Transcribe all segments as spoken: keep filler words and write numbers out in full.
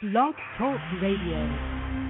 Blog Talk Radio.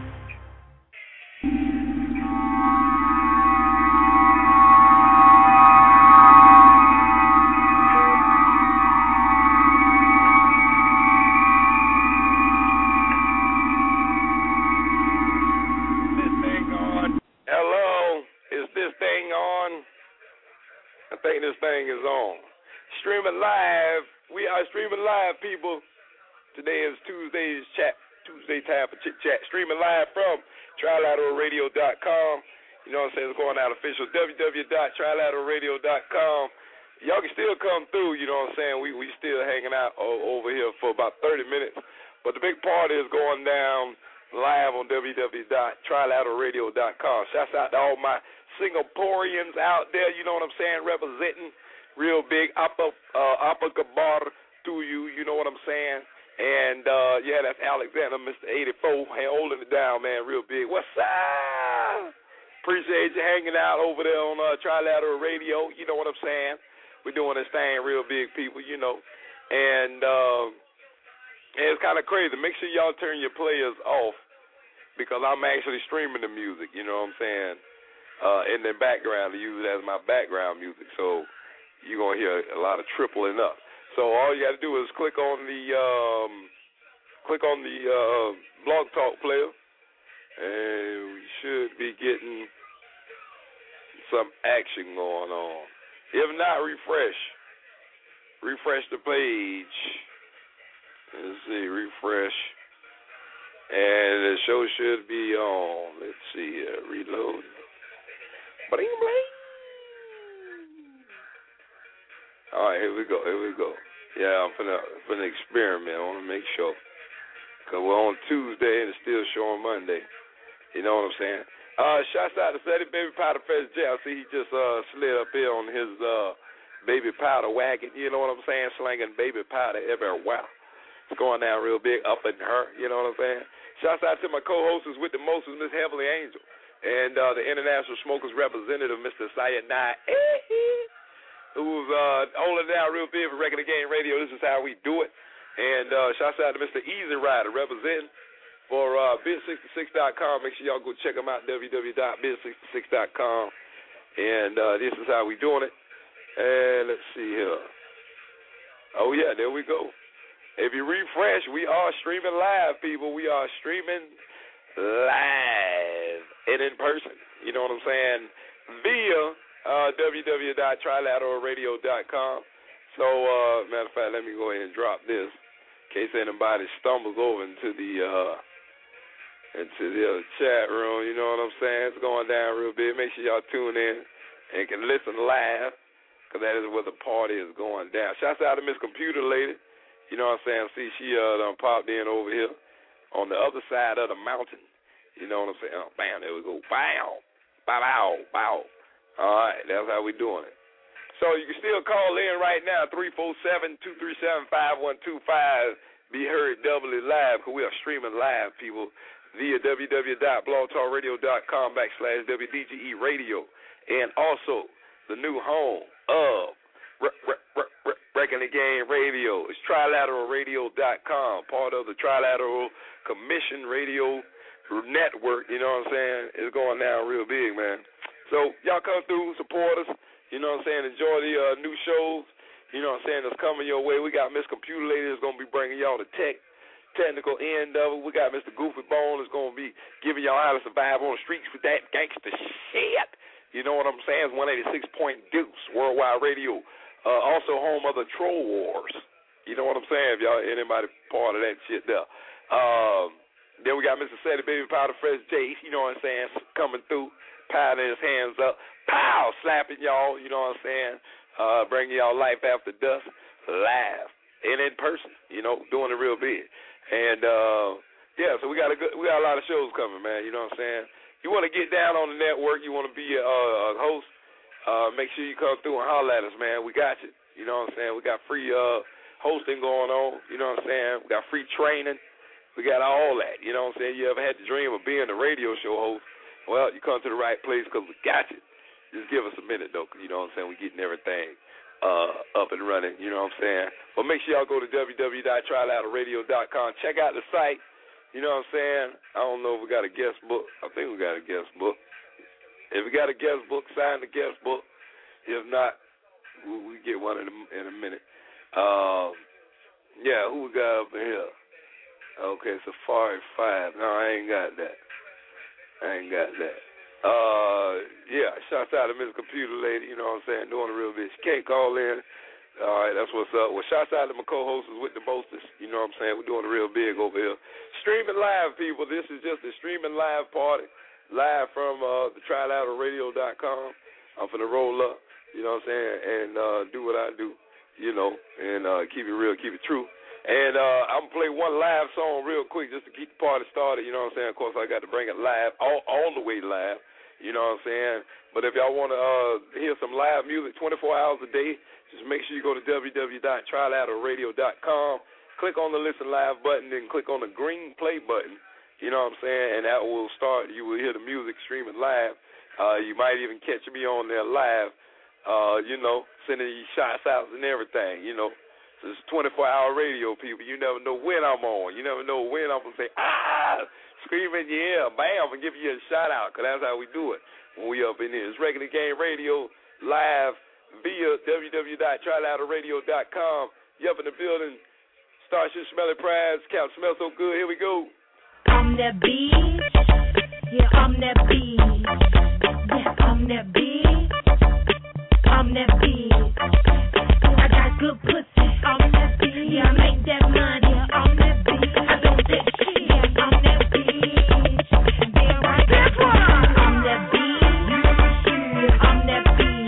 I think this thing is on. Streaming live. We are streaming live, people. Today is Tuesday's chat, Tuesday time for chit chat. Streaming live from trilateral radio dot com. You know what I'm saying? It's going out official w w w dot trilateral radio dot com. Y'all can still come through. You know what I'm saying? We we still hanging out over here for about thirty minutes. But the big party is going down live on w w w dot trilateral radio dot com. Shouts out to all my Singaporeans out there, you know what I'm saying, representing real big Apa uh, Apa Kabar to you, you know what I'm saying. And, uh, yeah, that's Alexander, Mister eighty-four, holding it down, man, real big. What's up? Appreciate you hanging out over there on uh, Trilateral Radio, you know what I'm saying. We're doing this thing real big, people, you know. And, uh, and it's kind of crazy. Make sure y'all turn your players off because I'm actually streaming the music, you know what I'm saying. Uh, in the background to use it as my background music, so you're gonna hear a lot of tripling up. So all you got to do is click on the um, click on the uh, Blog Talk player, and we should be getting some action going on. If not, refresh, refresh the page. Let's see, refresh, and the show should be on. Let's see, uh, reload. Bling, bling. All right, here we go, here we go. Yeah, I'm finna, finna experiment. I want to make sure. Because we're on Tuesday and it's still showing Monday. You know what I'm saying? Uh, shouts out to Steady Baby Powder Fest J. I see he just uh, slid up here on his uh, baby powder wagon. You know what I'm saying? Slanging baby powder everywhere. It's going down real big up in her. You know what I'm saying? Shouts out to my co-hostess with the most, Miss Heavenly Angel. And uh, the International Smokers representative, Mister Sayonai, who's uh, holding down real big for Regular Game Radio. This is how we do it. And uh, shouts out to Mister Easy Rider representing for uh, biz sixty-six dot com. Make sure y'all go check them out, w w w dot biz sixty-six dot com. And uh, this is how we doing it. And let's see here. Oh, yeah, there we go. If you refresh, we are streaming live, people. We are streaming live and in person, you know what I'm saying, via uh, w w w dot trilateral radio dot com. So, uh, matter of fact, let me go ahead and drop this in case anybody stumbles over into the uh, into the other chat room. You know what I'm saying? It's going down real big. Make sure y'all tune in and can listen live because that is where the party is going down. Shouts out to Miss Computer Lady. You know what I'm saying? See, she uh, done popped in over here on the other side of the mountain. You know what I'm saying? Oh, bam, there we go. Bow, bow, bow, bow. All right, that's how we doing it. So you can still call in right now, three four seven, two three seven, five one two five. Be heard doubly live because we are streaming live, people, via w w w dot blog talk radio dot com backslash W D G E radio. And also the new home of Regular Game Radio. It's trilateral radio dot com, part of the Trilateral Commission Radio Network. You know what I'm saying? It's going down real big, man. So y'all come through, support us. You know what I'm saying? Enjoy the uh, new shows. You know what I'm saying? That's coming your way. We got Miss Computer Lady that's going to be bringing y'all the tech, technical end of it. We got Mister Goofy Bone that's going to be giving y'all how to survive on the streets with that gangster shit. You know what I'm saying? It's one eighty-six point Deuce, Worldwide Radio. Uh, also home of the Troll Wars. You know what I'm saying? If y'all anybody part of that shit there. Um, then we got Mister Steady Baby Powder Fresh J. You know what I'm saying? Coming through, powdering his hands up, pow, slapping y'all. You know what I'm saying? Uh, bringing y'all life after dust, live and in person. You know, doing it real big. And uh, yeah, so we got a good, we got a lot of shows coming, man. You know what I'm saying? You want to get down on the network? You want to be a, a host? Uh, make sure you come through and holler at us, man. We got you. You know what I'm saying? We got free uh, hosting going on. You know what I'm saying? We got free training. We got all that. You know what I'm saying? You ever had the dream of being a radio show host? Well, you come to the right place because we got you. Just give us a minute, though, because you know what I'm saying? We're getting everything uh, up and running. You know what I'm saying? But make sure y'all go to w w w dot trilateral radio dot com. Check out the site. You know what I'm saying? I don't know if we got a guest book. I think we got a guest book. If we got a guest book, sign the guest book. If not, we, we get one in a, in a minute. Um, yeah, who we got up in here? Okay, Safari five. No, I ain't got that. I ain't got that. Uh, yeah, shouts out to Miss Computer Lady, you know what I'm saying, doing a real bit. She can't call in. All right, that's what's up. Well, shouts out to my co-hosts with the boasters, you know what I'm saying. We're doing a real big over here. Streaming live, people. This is just a streaming live party, live from uh, the tri lateral radio dot com. I'm finna roll up, you know what I'm saying, and uh, do what I do, you know, and uh, keep it real, keep it true. And uh, I'm going to play one live song real quick just to keep the party started, you know what I'm saying. Of course, I got to bring it live, all, all the way live. You know what I'm saying? But if y'all want to uh, hear some live music twenty-four hours a day, just make sure you go to w w w dot tri lateral radio dot com, click on the Listen Live button, then click on the green play button. You know what I'm saying? And that will start. You will hear the music streaming live. Uh, you might even catch me on there live, uh, you know, sending you shots out and everything, you know. So it's twenty-four hour radio, people. You never know when I'm on. You never know when I'm going to say, ah, scream in your ear, bam, and give you a shout-out, because that's how we do it when we up in here. It's Regular Game Radio live via w w w dot tri lateral radio dot com. You up in the building. Starship Smelly Prize. Cap smells so good. Here we go. I'm that beach. Yeah, I'm that beach. Yeah, I'm that beach. I'm that beach. I got good pussy. I'm that beach. Yeah, I make that money. Yeah, I'm that beach. I don't take shit. Yeah, I'm that beach. Yeah, right. That's why I'm that beach. I'm that beach.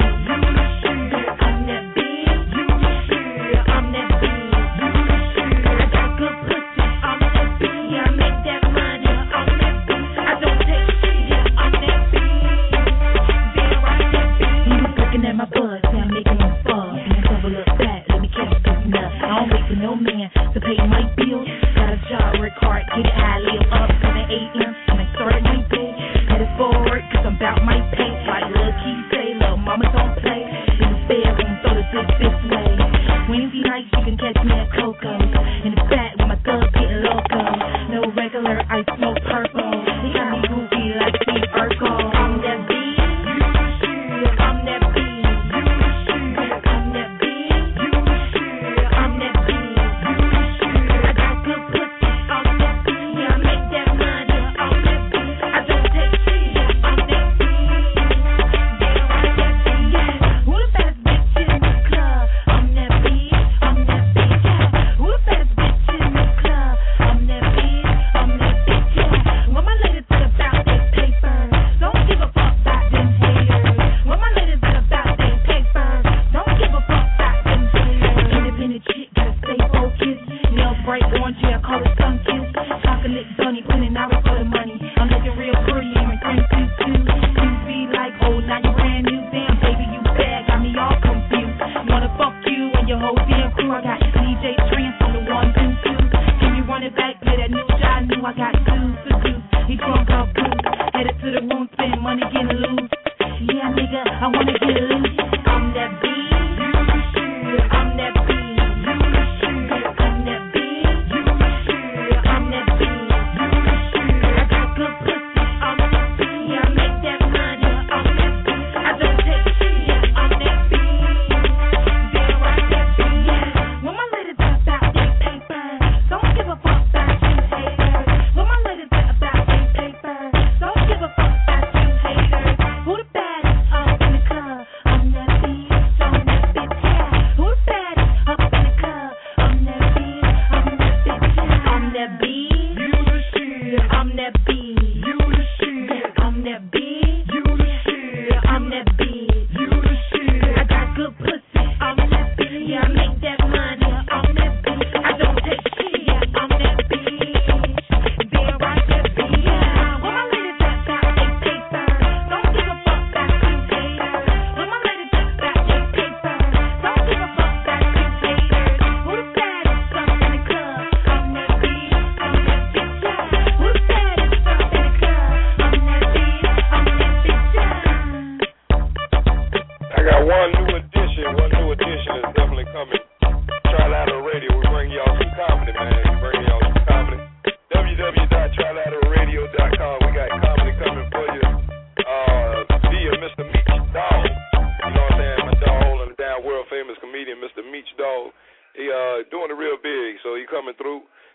I'm that beach. I'm that beach. I got good pussy. I'm that beach. Yeah, I make that money. I'm that beach. I don't take shit. Yeah, I'm that beach. Yeah, right. That beach. You looking at my butt. Yeah, I'm making them fuck. And double up that. Let me catch this nut. I don't wait for no man to pay my bills. Got a job, work hard, get it high, live up to the A M. And I start at night day. Headed forward, cause I'm about my pay. Like Lil Key say, little mama don't play. In the bedroom, throw the dick this way. Wednesday nights, you can catch me at Coco's. In the back with my thug getting loco. No regular, I smoke purple. They got me goofy like Steve Urkel. I'm that beat. I'm that beat. I'm that beat. I'm that beat. I got good pussy. I'm that beat. Yeah, I make that money. I'm that beat. I don't take shit. I'm that beat. Yeah, I'm that beat. Yeah. Who the baddest bitch in the club? I'm that beat. I'm that beat. Yeah. Who the baddest bitch in the club? I'm that beat. I'm that beat. Yeah. When my ladies talk about their paper, don't give a fuck about them haters. When my ladies talk about their paper, don't give a fuck about them haters. Independent chick, gotta stay focused. Nail bright orange, yeah, I call it sun kiss. Chocolate bunny, putting hours for the money. I'm looking real pretty in my green suit too. You be like, oh, now you brand new, damn baby, you bad, got me all confused. Wanna fuck you and your whole damn crew. I got D J Trance on the one, two, two. Can you run it back, play that new shot? I knew I got two to do. He drunk off booze, headed to the room, spend money, getting loose. Yeah, nigga, I wanna get loose. I'm that beat. I'm that beat. I'm that beat. I'm that beat. I got good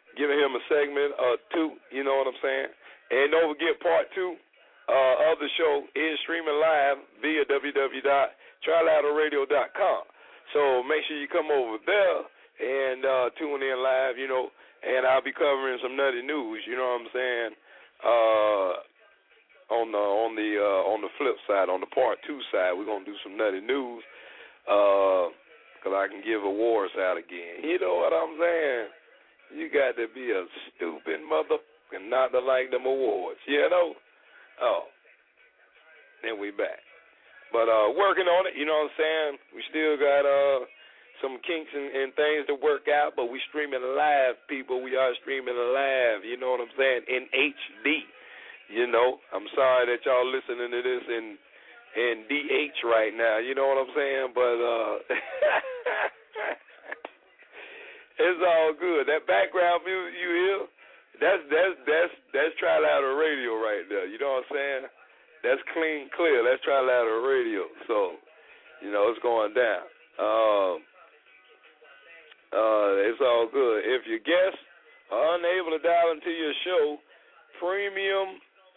giving him a segment or two, you know what I'm saying? And don't forget part two uh, of the show is streaming live via w w w dot trilateral radio dot com. So make sure you come over there and uh, tune in live, you know, and I'll be covering some nutty news, you know what I'm saying? Uh, on the on the uh, on the flip side, on the part two side, we're gonna do some nutty news. Uh, cause I can give awards out again. You know what I'm saying? You got to be a stupid mother and not to like them awards, you know? Oh, then we back. But uh, working on it, you know what I'm saying? We still got uh, some kinks and, and things to work out, but we streaming live, people. We are streaming live, you know what I'm saying, in H D. You know, I'm sorry that y'all listening to this in, in D H right now, you know what I'm saying? But uh, it's all good. That background music you hear, that's that's that's that's Trilateral Radio right there. You know what I'm saying? That's clean, clear. That's Trilateral Radio. So, you know, it's going down. Um, uh, it's all good. If your guests are unable to dial into your show, Premium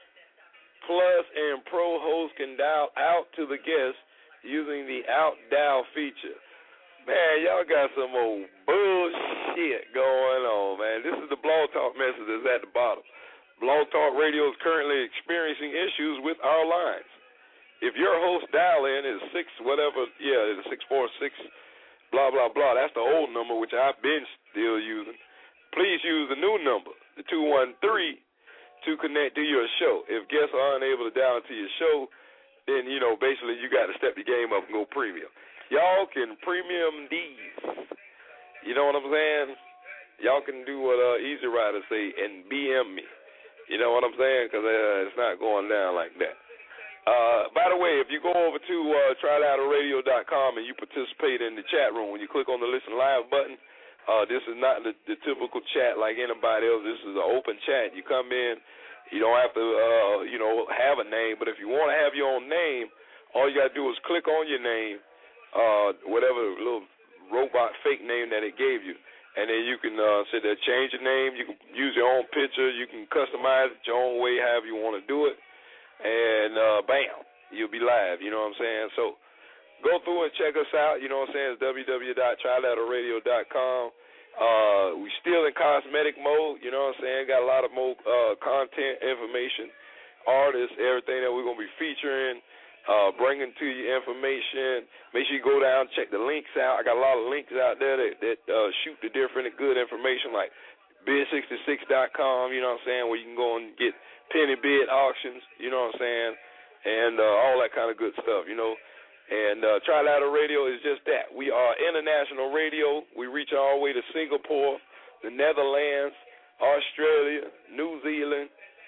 Plus and Pro host can dial out to the guest using the out dial feature. Man, y'all got some old bullshit going on, man. This is the Blog Talk message that's at the bottom. Blog Talk Radio is currently experiencing issues with our lines. If your host dial in is six whatever, yeah, it's six four six, blah blah blah. That's the old number which I've been still using. Please use the new number, the two one three. To connect to your show. If guests are unable to dial into your show, then, you know, basically you got to step the game up and go premium. Y'all can premium these. You know what I'm saying? Y'all can do what uh, Easy Rider say and B M me. You know what I'm saying? Because uh, it's not going down like that. Uh, by the way, if you go over to uh, trilateral radio dot com and you participate in the chat room, when you click on the Listen Live button, Uh, this is not the, the typical chat like anybody else. This is an open chat. You come in, you don't have to, uh, you know, have a name. But if you want to have your own name, all you got to do is click on your name, uh, whatever little robot fake name that it gave you, and then you can uh, sit there, change your name. You can use your own picture. You can customize it your own way, however you want to do it. And uh, bam, you'll be live. You know what I'm saying? So go through and check us out. You know what I'm saying? It's w w w dot trilateral radio dot com. Uh, we still in cosmetic mode. You know what I'm saying? Got a lot of more uh, content, information, artists, everything that we're going to be featuring, uh, bringing to you information. Make sure you go down, check the links out. I got a lot of links out there that, that uh, shoot the different and good information, like bid sixty-six dot com, you know what I'm saying, where you can go and get penny bid auctions, you know what I'm saying, and uh, all that kind of good stuff, you know. And uh, Trilateral Radio is just that. We are international radio. We reach all the way to Singapore, the Netherlands, Australia, New Zealand,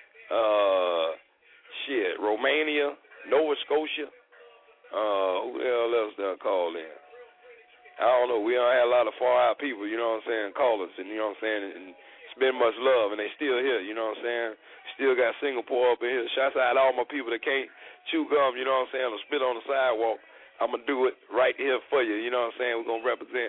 uh, shit, Romania, Nova Scotia. Uh, who the hell else done call in? I don't know. We don't have a lot of far-out people, you know what I'm saying, callers, and you know what I'm saying, and spend much love, and they still here, you know what I'm saying. Still got Singapore up in here. Shouts out to all my people that can't chew gum, you know what I'm saying, or spit on the sidewalk. I'm going to do it right here for you, you know what I'm saying. We're going to represent.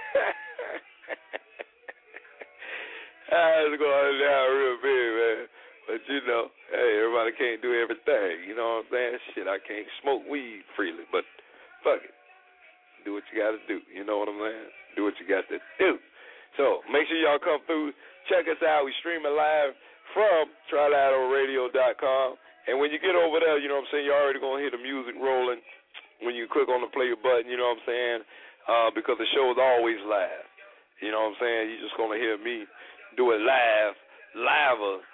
It's going down real big, man. But, you know, hey, everybody can't do everything, you know what I'm saying. Shit, I can't smoke weed freely, but fuck it. Do what you got to do, you know what I'm saying. Do what you got to do. So make sure y'all come through. Check us out. We streaming live from trilateral radio dot com. And when you get over there, you know what I'm saying, you're already going to hear the music rolling when you click on the play button, you know what I'm saying, uh, because the show is always live. You know what I'm saying? You're just going to hear me do it live, liver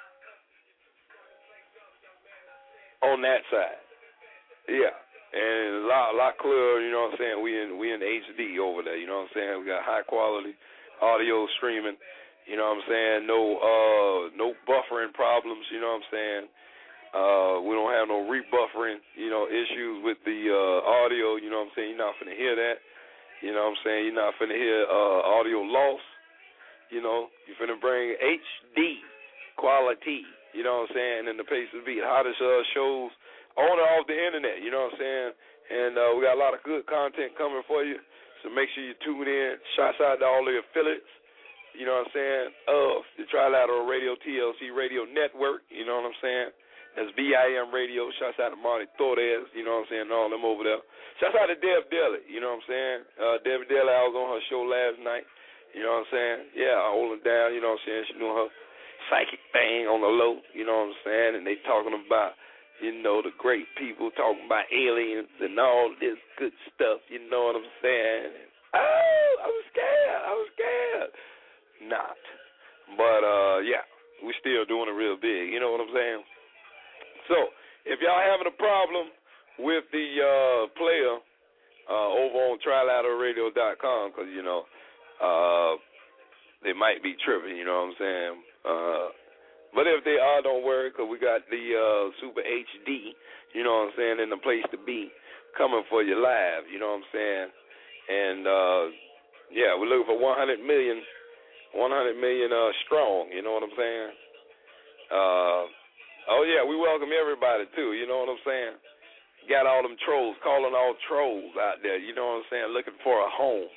on that side. Yeah. And a lot, a lot clearer, you know what I'm saying, we in, we in H D over there, you know what I'm saying? We got high quality audio streaming, you know what I'm saying, no, uh, no buffering problems, you know what I'm saying. Uh, we don't have no rebuffering, you know, issues with the uh, audio, you know what I'm saying. You're not finna hear that, you know what I'm saying. You're not finna hear uh, audio loss, you know. You're finna bring H D quality, you know what I'm saying, in the place to be. Hottest uh, shows on and off the internet, you know what I'm saying. And uh, we got a lot of good content coming for you, so make sure you tune in. Shouts out to all the affiliates, you know what I'm saying, of the Trilateral Radio T L C Radio Network, you know what I'm saying? That's V I M Radio. Shouts out to Marty Torres, you know what I'm saying, all them over there. Shouts out to Deb Deli, you know what I'm saying? Uh, Deb Deli, I was on her show last night, you know what I'm saying? Yeah, I hold her down, you know what I'm saying? She doing her psychic thing on the low, you know what I'm saying? And they talking about, you know, the great people talking about aliens and all this good stuff, you know what I'm saying? Oh, I was scared. I was scared. Not. But, uh, yeah, we still doing it real big, you know what I'm saying? So, if y'all having a problem with the uh, player uh, over on trilateral radio dot com, because, you know, uh, they might be tripping, you know what I'm saying? Uh, but if they are, don't worry, because we got the uh, Super H D, you know what I'm saying, in the place to be, coming for you live, you know what I'm saying? And, uh, yeah, we're looking for one hundred million, one hundred million uh, strong, you know what I'm saying? Uh, oh, yeah, we welcome everybody, too, you know what I'm saying? Got all them trolls, calling all trolls out there, you know what I'm saying, looking for a home.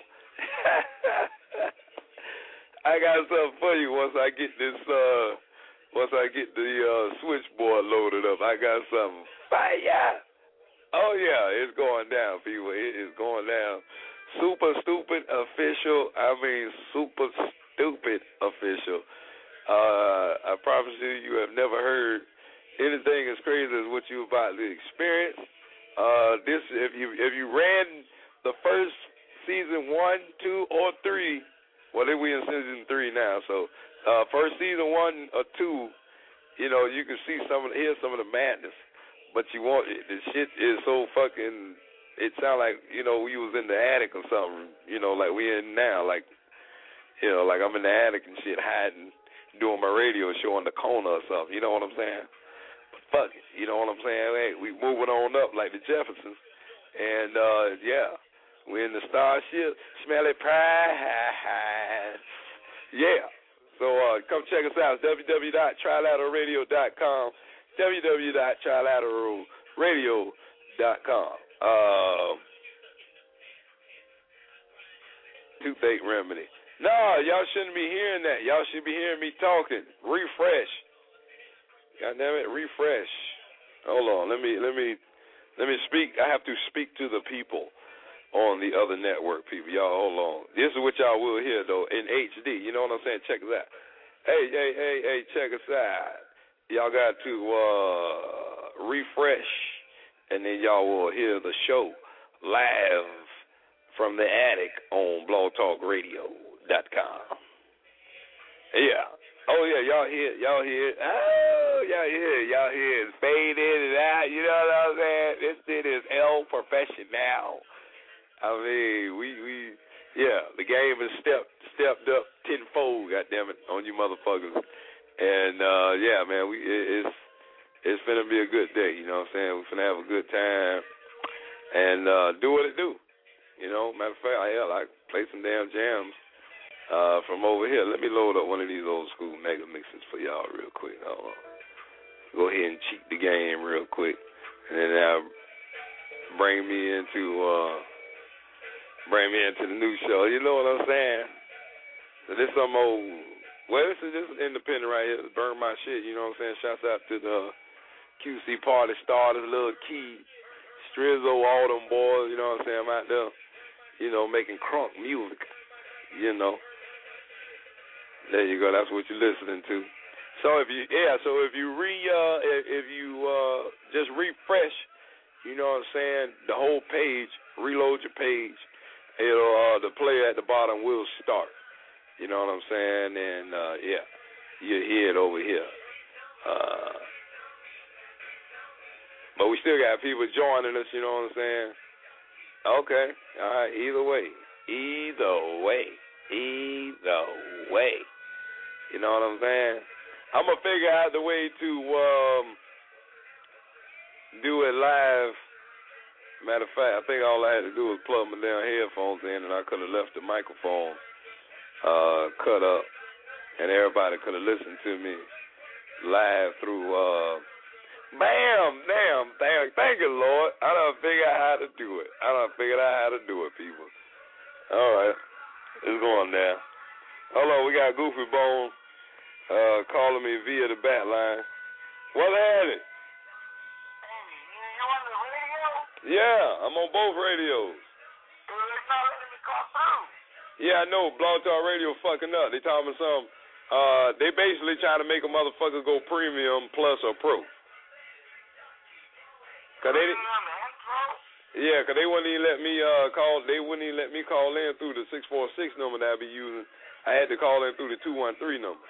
I got something for you once I get this, uh, once I get the uh, switchboard loaded up. I got something. Fire! Oh, yeah, it's going down, people. It is going down. Super stupid official. I mean, super stupid official. Uh, I promise you, you have never heard anything as crazy as what you're about to experience. Uh, this, if you if you ran the first season one, two, or three, well, then we in season three now. So, uh, first season one or two, you know, you can see some of the, hear some of the madness. But you want it, the shit is so fucking. It sound like, you know, we was in the attic or something. You know, like we in now, like, you know, like I'm in the attic and shit, hiding, doing my radio show in the corner or something. You know what I'm saying? But fuck it, you know what I'm saying? Hey, we moving on up like the Jeffersons, and uh, yeah, we in the Starship, smelly pride. Yeah. So uh, come check us out, w w w dot trilateral radio dot com. w w w dot trilateral radio dot com. Uh, toothache remedy. No, y'all shouldn't be hearing that. Y'all should be hearing me talking. Refresh. God damn it, refresh. Hold on. Let me let me let me speak. I have to speak to the people on the other network, people. Y'all hold on. This is what y'all will hear though in H D. You know what I'm saying? Check us out. Hey, hey, hey, hey, check us out. Y'all got to uh, refresh, and then y'all will hear the show live from the attic on blog talk radio dot com. Yeah. Oh, yeah, y'all hear y'all hear Oh, y'all hear Y'all hear it. Fade in and out. You know what I'm saying? This shit is El Professional. I mean, we, we yeah, the game has stepped, stepped up tenfold, goddammit, on you motherfuckers. And, uh, yeah, man, we it, it's it's finna be a good day, you know what I'm saying? We're finna have a good time and uh, do what it do. You know, matter of fact, I, hell, I play some damn jams uh, from over here. Let me load up one of these old school mega mixes for y'all real quick. Hold on. Go ahead and cheat the game real quick. And then uh, bring me into, uh, bring me into the new show. You know what I'm saying? So this some old... Well, this is just independent right here. Burn my shit, you know what I'm saying? Shouts out to the Q C Party Starters, Lil Key, Strizzo, all them boys, you know what I'm saying? I'm out there, you know, making crunk music, you know. There you go. That's what you're listening to. So if you, yeah, so if you re, uh, if you uh, just refresh, you know what I'm saying, the whole page, reload your page, it'll, uh, the player at the bottom will start. You know what I'm saying? And, uh, yeah, you hear it over here. Uh, but we still got people joining us, you know what I'm saying? Okay. All right. Either way. Either way. Either way. You know what I'm saying? I'm going to figure out the way to um, do it live. Matter of fact, I think all I had to do was plug my damn headphones in, and I could have left the microphone Uh, cut up, and everybody could have listened to me live through, uh, bam, damn, thank, thank you, Lord. I done figured out how to do it. I done figured out how to do it, people. All right, it's going now. Hold on, we got Goofy Bone uh, calling me via the bat line. What had it? Hey, you, you on the radio? Yeah, I'm on both radios. Well, it's not letting me call through. Yeah, I know. Blog Talk Radio fucking up. They talking some. Uh, they basically trying to make a motherfucker go premium plus or pro. Cause they, Premium and pro? yeah, cause they wouldn't even let me uh call. They wouldn't even let me call in through the six four six number that I be using. I had to call in through the two one three number.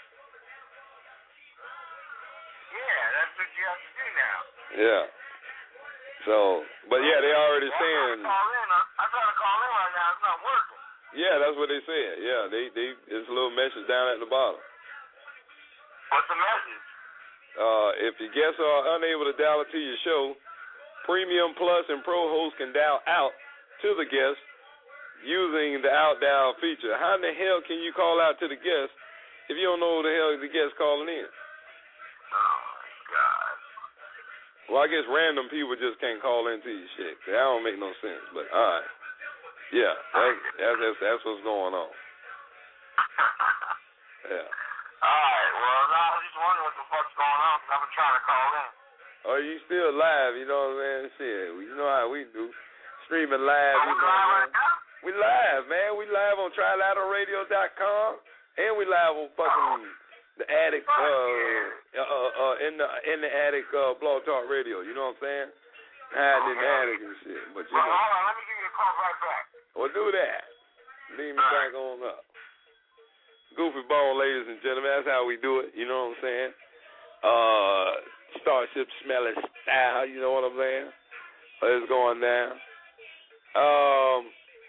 Yeah, that's what you have to do now. Yeah. So, but yeah, they already well, saying. I try to call in. I try to call in right now. It's not working. Yeah, that's what they said. Yeah, they they it's a little message down at the bottom. What's the message? Uh, if your guests are unable to dial into your show, Premium Plus and Pro hosts can dial out to the guest using the out dial feature. How in the hell can you call out to the guest if you don't know who the hell the guest calling in? Oh my God. Well, I guess random people just can't call into your shit. That don't make no sense. But all right, yeah, that's that's that's, that's what's going on. Yeah. All right. Well, no, I was just wondering what the fuck's going on because I've been trying to call in. Oh, you still live? You know what I'm saying? Shit, you know how we do. Streaming live. Are we You know, live right now? We live, man. We live on trilateral radio dot com, and we live on fucking the Attic, uh, uh, uh, in the in the Attic uh, Blog Talk Radio. You know what I'm saying? Hiding in the attic and shit. But you Well, know, hold on. Let me give you a call right back. well, do that. Leave me back on up. Goofy Bone, ladies and gentlemen. That's how we do it. You know what I'm saying? Uh, Starship smelling style. You know what I'm saying? It's going down. Um.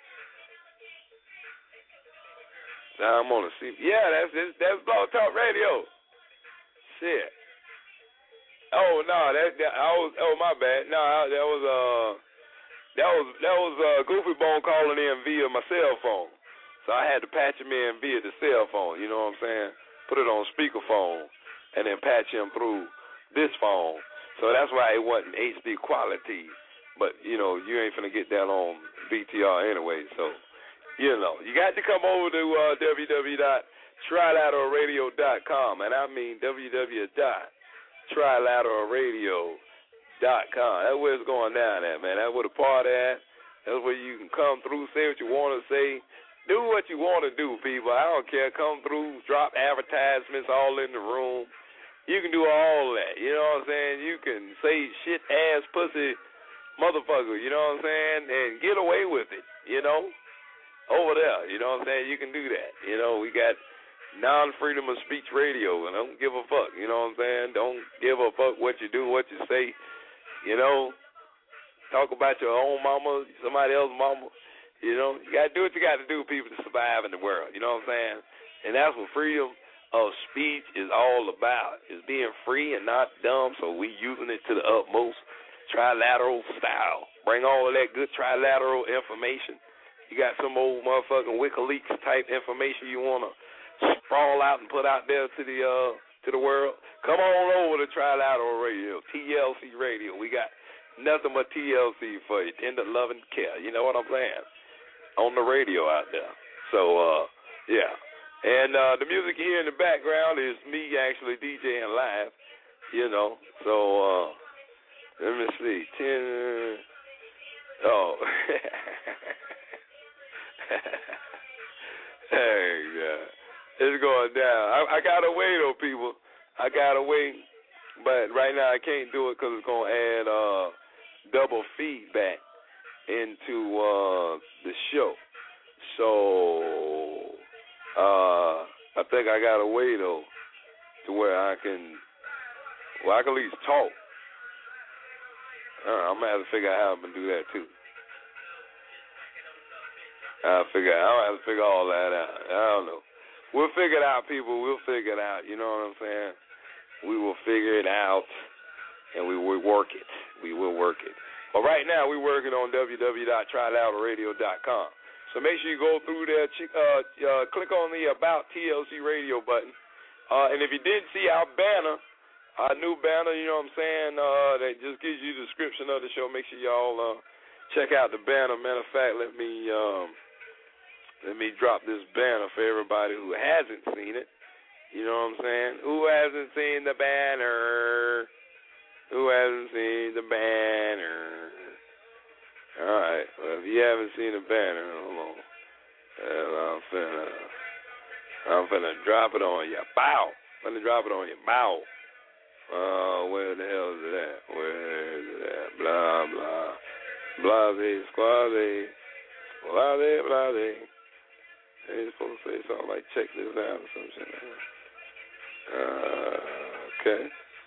Now I'm on the C. Yeah, that's that's, that's Blog Talk Radio. Shit. Oh no, that, that I was. Oh my bad. No, I, that was uh, that was that was uh, Goofy Bone calling in via my cell phone. So I had to patch him in via the cell phone. You know what I'm saying? Put it on speakerphone and then patch him through this phone. So that's why it wasn't H D quality. But you know, you ain't finna get that on B T R anyway. So. You know, you got to come over to uh, w w w dot trilateral radio dot com, and I mean w w w dot trilateral radio dot com. That's where it's going down at, man. That's where the party at. That's where you can come through, say what you want to say. Do what you want to do, people. I don't care. Come through, drop advertisements all in the room. You can do all that. You know what I'm saying? You can say shit, ass, pussy, motherfucker, you know what I'm saying, and get away with it, you know? Over there, you know what I'm saying? You can do that. You know, we got non-freedom of speech radio, and I don't give a fuck, you know what I'm saying? Don't give a fuck what you do, what you say, you know? Talk about your own mama, somebody else's mama, you know? You got to do what you got to do, people, to survive in the world, you know what I'm saying? And that's what freedom of speech is all about, is being free and not dumb, so we using it to the utmost, trilateral style. Bring all of that good trilateral information. You got some old motherfucking WikiLeaks type information you want to sprawl out and put out there to the uh, to the world, come on over to Trilateral Radio, T L C Radio. We got nothing but T L C for you, tender, loving care. You know what I'm saying? On the radio out there. So, uh, yeah. And uh, the music here in the background is me actually DJing live, you know. So, uh, let me see. Ten. Oh. Hey, God. It's going down. I, I got to wait, though, people. I got to wait. But right now I can't do it because it's going to add uh, double feedback into uh, the show. So uh, I think I got to wait, though, to where I can, well, I can at least talk. Uh, I'm going to have to figure out how I'm going to do that, too. I'll figure. I'll have to figure all that out. I don't know. We'll figure it out, people. We'll figure it out. You know what I'm saying? We will figure it out, and we will work it. We will work it. But right now, we're working on w w w dot trilateral radio dot com. So make sure you go through there, uh, uh, click on the About T L C Radio button. Uh, and if you did see our banner, our new banner, you know what I'm saying, uh, that just gives you the description of the show, make sure y'all uh, check out the banner. Matter of fact, let me... Um, let me drop this banner for everybody who hasn't seen it. You know what I'm saying? Who hasn't seen the banner? Who hasn't seen the banner? All right. Well, if you haven't seen the banner, hold on. Well, I'm finna, I'm finna drop it on you. Bow. I'm finna drop it on you. Bow. Uh, where the hell is it at? Where is it at? Blah, blah. Blase, squaze. Blase, blase. They supposed to say something like check this out or some shit like that. Uh, okay.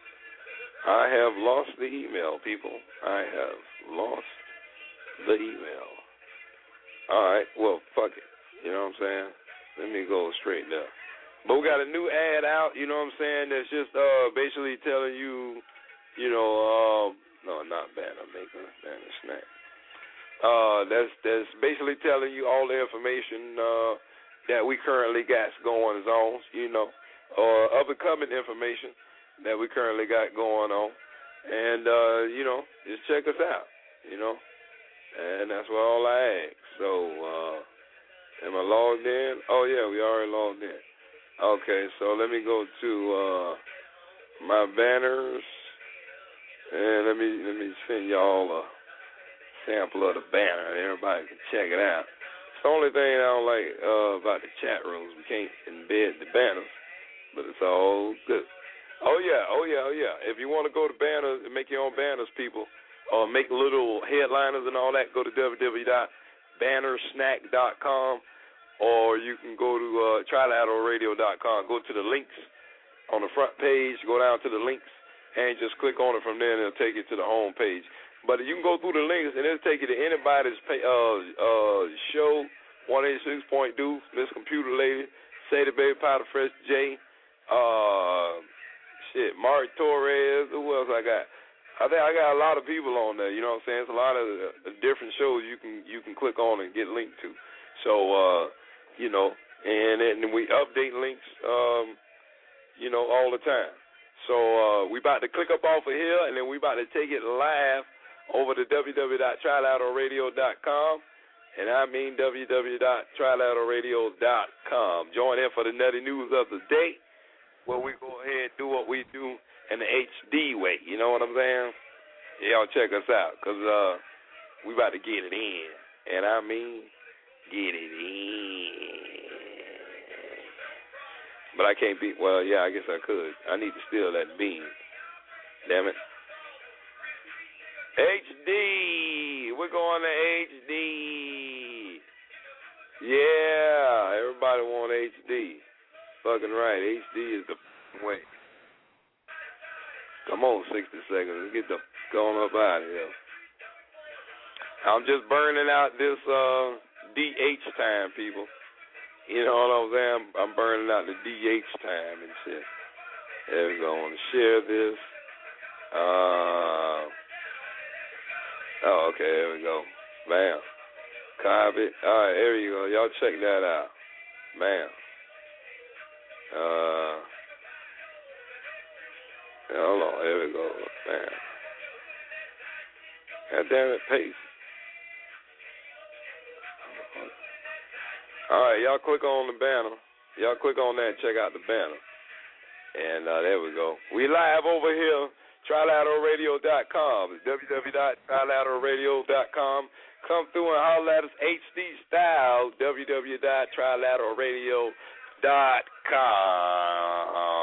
I have lost the email, people. I have lost the email. All right. Well, fuck it. You know what I'm saying? Let me go straight there. But we got a new ad out, you know what I'm saying, that's just uh, basically telling you, you know, uh, no, not banner maker, banner snack. Uh, that's that's basically telling you all the information uh, that we currently got going on, you know, or uh, up-and-coming information that we currently got going on. And, uh, you know, just check us out, you know. And that's what all I ask. So, uh, am I logged in? Oh, yeah, we already logged in. Okay, so let me go to uh, my banners, and let me let me send y'all a sample of the banner, and everybody can check it out. It's the only thing I don't like uh, about the chat rooms. We can't embed the banners, but it's all good. Oh, yeah, oh, yeah, oh, yeah. If you want to go to banners and make your own banners, people, or make little headliners and all that, go to w w w dot banner snack dot com. Or you can go to uh, trilateral radio dot com. Go to the links on the front page, go down to the links, and just click on it from there, and it'll take you to the home page. But you can go through the links, and it'll take you to anybody's pay, uh, uh, show, one eighty-six point two, Miss Computer Lady, Sadie Baby Powder Fresh J, uh, shit, Mark Torres, who else I got? I think I got a lot of people on there, you know what I'm saying? It's a lot of uh, different shows you can you can click on and get linked to. So, uh, you know, and, and we update links, um, you know, all the time. So uh, we about to click up off of here, and then we about to take it live over to w w w dot trilateral radio dot com, and I mean w w w dot trilateral radio dot com. Join in for the nutty news of the day, where we go ahead and do what we do in the H D way. You know what I'm saying? Yeah, y'all check us out, because uh, we about to get it in, and I mean get it in. But I can't be, well, yeah, I guess I could. I need to steal that bean. Damn it. H D. We're going to H D. Yeah, everybody want H D. Fucking right. H D is the way. Come on, sixty seconds. Let's get the going up out of here. I'm just burning out this uh, D H time, people. You know what I'm saying? I'm, I'm burning out the D H time and shit. There we go. I want to share this. Uh, oh, okay. There we go. Bam. Copy. All right. There you go. Y'all check that out. Bam. Uh, hold on. There we go. Bam. God damn it. Paste. All right, y'all click on the banner. Y'all click on that and check out the banner. And uh, there we go. We live over here, trilateral radio dot com. w w w dot trilateral radio dot com. Come through and holler at us H D style, w w w dot trilateral radio dot com.